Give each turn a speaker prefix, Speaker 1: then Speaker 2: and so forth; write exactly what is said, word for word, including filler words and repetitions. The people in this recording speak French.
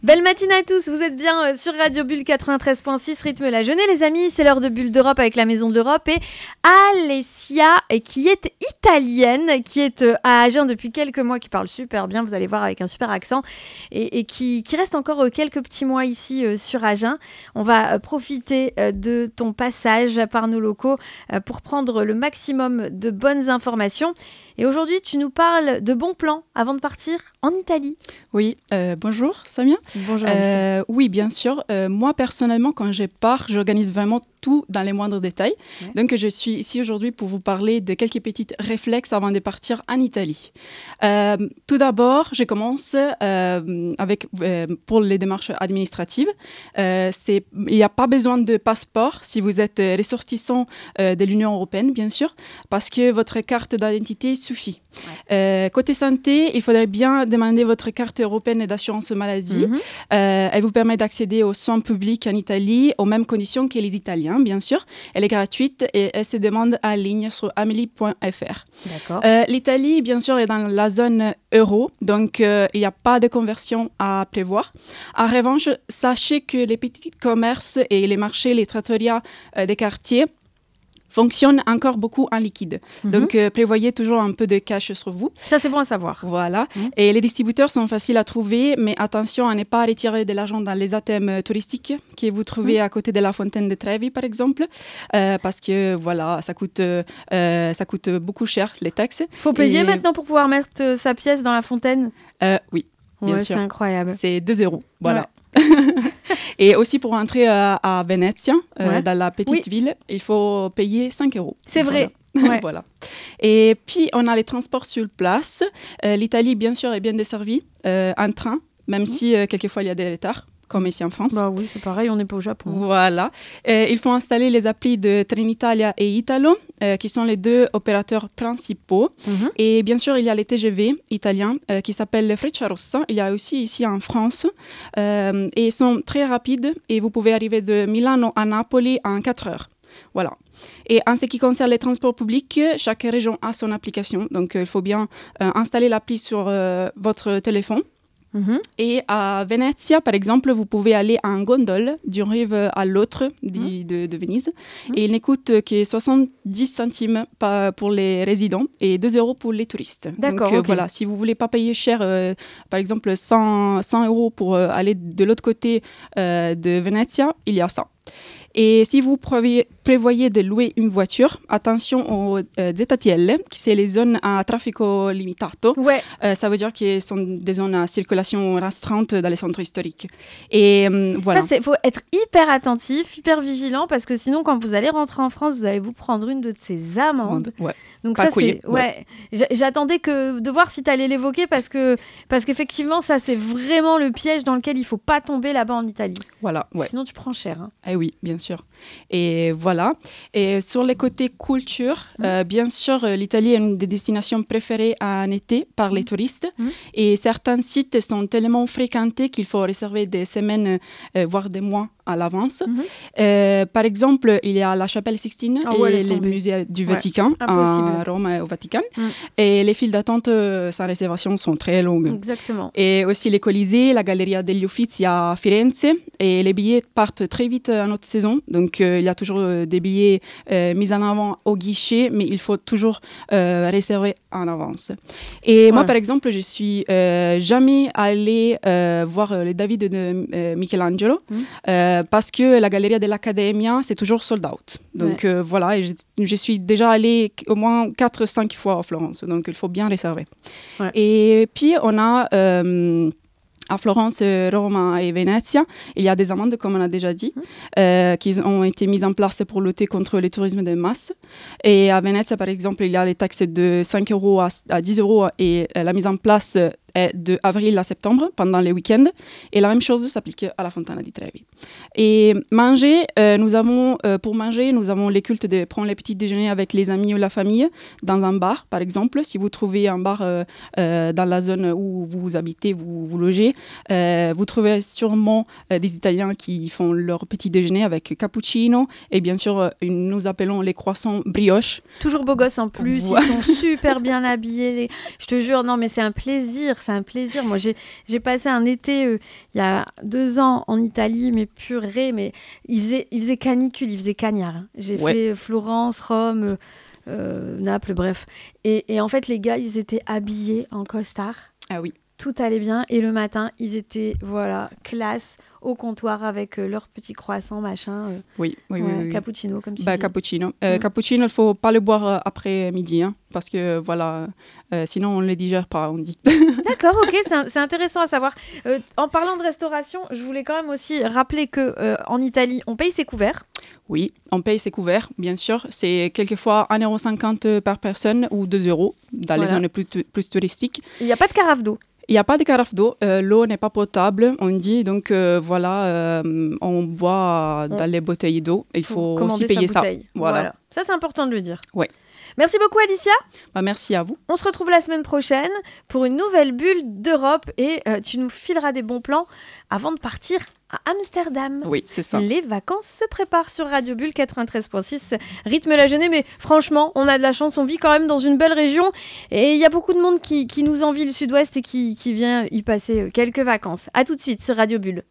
Speaker 1: Belle matinée à tous, vous êtes bien sur Radio Bulle quatre-vingt-treize virgule six, rythme la journée les amis, c'est l'heure de Bulle d'Europe avec la Maison de l'Europe et Alessia qui est italienne, qui est à Agen depuis quelques mois, qui parle super bien, vous allez voir avec un super accent et, et qui, qui reste encore quelques petits mois ici euh, sur Agen. On va euh, profiter euh, de ton passage par nos locaux euh, pour prendre le maximum de bonnes informations. Et aujourd'hui, tu nous parles de bons plans avant de partir en Italie.
Speaker 2: Oui, euh, bonjour Samia.
Speaker 1: Bonjour.
Speaker 2: Euh, oui, bien sûr. Euh, moi, personnellement, quand je pars, j'organise vraiment tout dans les moindres détails. Ouais. Donc, je suis ici aujourd'hui pour vous parler de quelques petits réflexes avant de partir en Italie. Euh, tout d'abord, je commence euh, avec, euh, pour les démarches administratives. Euh, c'est, il n'y a pas besoin de passeport si vous êtes ressortissant euh, de l'Union européenne, bien sûr, parce que votre carte d'identité suffit. Ouais. Euh, côté santé, il faudrait bien demander votre carte européenne d'assurance maladie. Mm-hmm. Euh, elle vous permet d'accéder aux soins publics en Italie aux mêmes conditions que les Italiens, bien sûr. Elle est gratuite et elle se demande en ligne sur amelie point f r.
Speaker 1: D'accord.
Speaker 2: Euh, L'Italie, bien sûr, est dans la zone euro, donc euh, il n'y a pas de conversion à prévoir. En revanche, sachez que les petits commerces et les marchés, les trattorias euh, des quartiers fonctionne encore beaucoup en liquide. Mm-hmm. Donc, euh, prévoyez toujours un peu de cash sur vous.
Speaker 1: Ça, c'est bon à savoir.
Speaker 2: Voilà. Mm-hmm. Et les distributeurs sont faciles à trouver, mais attention à ne pas retirer de l'argent dans les A T M touristiques que vous trouvez mm-hmm. à côté de la fontaine de Trevi, par exemple, euh, parce que, voilà, ça coûte, euh, ça coûte beaucoup cher, les taxes.
Speaker 1: Il faut payer
Speaker 2: Et...
Speaker 1: maintenant pour pouvoir mettre euh, sa pièce dans la fontaine
Speaker 2: euh, Oui, bien
Speaker 1: ouais,
Speaker 2: sûr.
Speaker 1: C'est incroyable.
Speaker 2: C'est deux euros, voilà. Ouais. Et aussi pour entrer à, à Venezia, euh, ouais. dans la petite oui. ville, il faut payer cinq euros.
Speaker 1: C'est
Speaker 2: voilà.
Speaker 1: vrai. Ouais.
Speaker 2: Voilà. Et puis, on a les transports sur place. Euh, L'Italie, bien sûr, est bien desservie euh, en train, même mmh. si euh, quelquefois il y a des retards, comme ici en France.
Speaker 1: Bah oui, c'est pareil, on n'est pas au Japon.
Speaker 2: Voilà. Euh, il faut installer les applis de Trenitalia et Italo, euh, qui sont les deux opérateurs principaux. Mmh. Et bien sûr, il y a les T G V italiens euh, qui s'appellent Frecciarossa. Il y a aussi ici en France. Euh, et ils sont très rapides et vous pouvez arriver de Milano à Napoli en quatre heures. Voilà. Et en ce qui concerne les transports publics, chaque région a son application. Donc, il euh, faut bien euh, installer l'appli sur euh, votre téléphone. Mm-hmm. Et à Venezia, par exemple, vous pouvez aller en gondole d'une rive à l'autre mm-hmm. de, de Venise. Mm-hmm. Et il ne coûte que soixante-dix centimes pour les résidents et deux euros pour les touristes.
Speaker 1: D'accord.
Speaker 2: Donc, euh,
Speaker 1: okay.
Speaker 2: voilà, si vous ne voulez pas payer cher, euh, par exemple cent, cent euros pour euh, aller de l'autre côté euh, de Venezia, il y a ça. Et si vous prévoyez, prévoyez de louer une voiture, attention aux euh, Z T L, qui c'est les zones à traffico limitato.
Speaker 1: Ouais.
Speaker 2: Euh, ça veut dire que ce sont des zones à circulation restreinte dans les centres historiques. Et euh, voilà.
Speaker 1: Ça, il faut être hyper attentif, hyper vigilant, parce que sinon, quand vous allez rentrer en France, vous allez vous prendre une de ces amendes.
Speaker 2: Ouais.
Speaker 1: Donc
Speaker 2: Pas
Speaker 1: ça,
Speaker 2: couillé,
Speaker 1: c'est... Ouais. ouais. J'attendais que de voir si tu allais l'évoquer, parce que parce qu'effectivement, ça, c'est vraiment le piège dans lequel il ne faut pas tomber là-bas en Italie.
Speaker 2: Voilà. Ouais.
Speaker 1: Sinon, tu prends cher. Hein.
Speaker 2: Eh oui, bien sûr. Et voilà. Et sur les côtés culture, mmh. euh, bien sûr, l'Italie est une des destinations préférées en été par les touristes. Mmh. Et certains sites sont tellement fréquentés qu'il faut réserver des semaines, euh, voire des mois à l'avance. Mmh. Euh, par exemple, il y a la Chapelle Sixtine oh, et ouais, les musées du ouais. Vatican, à Rome et au Vatican. Mmh. Et les files d'attente euh, sans réservation sont très longues.
Speaker 1: Exactement.
Speaker 2: Et aussi les Colisées, la Galleria degli Uffizi à Firenze. Et les billets partent très vite en haute saison. Donc, euh, il y a toujours euh, des billets euh, mis en avant au guichet, mais il faut toujours euh, réserver en avance. Et ouais. moi, par exemple, je suis euh, jamais allée euh, voir les David de euh, Michelangelo. Mmh. Euh, parce que la Galleria dell'Accademia, c'est toujours sold out. Donc ouais. euh, voilà, et je, je suis déjà allée au moins quatre cinq fois à Florence, donc il faut bien réserver. Ouais. Et puis on a... Euh, à Florence, Rome et Venezia, il y a des amendes, comme on a déjà dit, mmh. euh, qui ont été mises en place pour lutter contre le tourisme de masse. Et à Venezia, par exemple, il y a les taxes de cinq euros à, à dix euros et la mise en place est de avril à septembre, pendant les week-ends. Et la même chose s'applique à la Fontana di Trevi. Et manger, euh, nous avons, euh, pour manger, nous avons les cultes de prendre les petits déjeuners avec les amis ou la famille dans un bar, par exemple. Si vous trouvez un bar euh, euh, dans la zone où vous habitez, vous, vous logez, euh, vous trouvez sûrement euh, des Italiens qui font leur petit déjeuner avec cappuccino et bien sûr, euh, nous appelons les croissants brioche.
Speaker 1: Toujours beaux gosses en plus, ouais. Ils sont super bien habillés. Je te jure, non mais c'est un plaisir. c'est un plaisir. Moi, j'ai, j'ai passé un été, euh, il y a deux ans, en Italie, mais purée, mais il faisait, il faisait canicule, il faisait cagnard. Hein. J'ai
Speaker 2: Ouais.
Speaker 1: fait Florence, Rome, euh, euh, Naples, bref. Et, et en fait, les gars, ils étaient habillés en costard.
Speaker 2: Ah oui.
Speaker 1: Tout allait bien. Et le matin, ils étaient, voilà, classe, au comptoir avec euh, leur petit croissant, machin. euh,
Speaker 2: Oui, oui,
Speaker 1: ouais,
Speaker 2: oui, oui, oui.
Speaker 1: cappuccino, comme tu
Speaker 2: Bah,
Speaker 1: dis.
Speaker 2: cappuccino. Euh,
Speaker 1: Mm.
Speaker 2: Cappuccino, il ne faut pas le boire euh, après midi, hein, parce que voilà, euh, sinon on ne le digère pas, on dit.
Speaker 1: D'accord, ok, c'est, un- c'est intéressant à savoir. Euh, en parlant de restauration, je voulais quand même aussi rappeler que euh, en Italie, on paye ses couverts.
Speaker 2: Oui, on paye ses couverts, bien sûr. C'est quelquefois un euro cinquante par personne ou deux euros dans les
Speaker 1: Voilà.
Speaker 2: zones plus, tu- plus touristiques.
Speaker 1: Il n'y a pas de carafe d'eau.
Speaker 2: Il n'y a pas de carafe d'eau, euh, l'eau n'est pas potable, on dit, donc euh, voilà, euh, on boit dans
Speaker 1: On-
Speaker 2: les bouteilles d'eau. Il faut
Speaker 1: commander
Speaker 2: aussi payer
Speaker 1: sa
Speaker 2: ça.
Speaker 1: bouteille.
Speaker 2: Voilà.
Speaker 1: Ça, c'est important de le dire.
Speaker 2: Ouais.
Speaker 1: Merci beaucoup, Alicia.
Speaker 2: Bah, merci à vous.
Speaker 1: On se retrouve la semaine prochaine pour une nouvelle bulle d'Europe et euh, tu nous fileras des bons plans avant de partir à Amsterdam.
Speaker 2: Oui, c'est ça.
Speaker 1: Les vacances se préparent sur Radio Bulle quatre-vingt-treize virgule six. Rythme la jeunesse, mais franchement, on a de la chance, on vit quand même dans une belle région et il y a beaucoup de monde qui, qui nous envie le sud-ouest et qui, qui vient y passer quelques vacances. À tout de suite sur Radio Bulle.